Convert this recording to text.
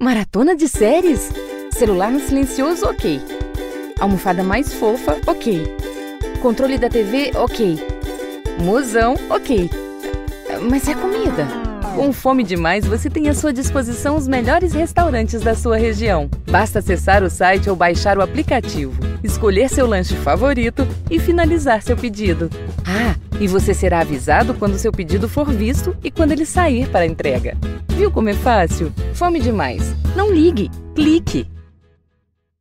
Maratona de séries? Celular no silencioso, ok. Almofada mais fofa, ok. Controle da TV, ok. Mozão, ok. Mas e a comida? Com fome demais, você tem à sua disposição os melhores restaurantes da sua região. Basta acessar o site ou baixar o aplicativo, escolher seu lanche favorito e finalizar seu pedido. Ah, e você será avisado quando seu pedido for visto e quando ele sair para a entrega. Viu como é fácil? Fome demais? Não ligue, clique!